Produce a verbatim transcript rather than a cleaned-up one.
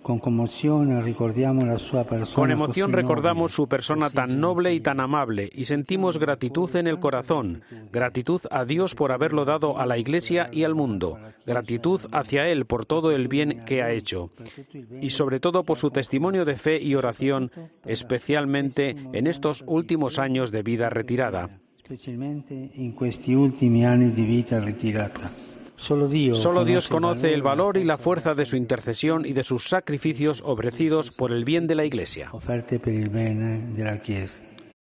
Con emoción recordamos su persona tan noble y tan amable y sentimos gratitud en el corazón, gratitud a Dios por haberlo dado a la Iglesia y al mundo, gratitud hacia Él por todo el bien que ha hecho y sobre todo por su testimonio de fe y oración, especialmente en estos últimos años de vida retirada. Solo Dios conoce el valor y la fuerza de su intercesión y de sus sacrificios ofrecidos por el bien de la Iglesia.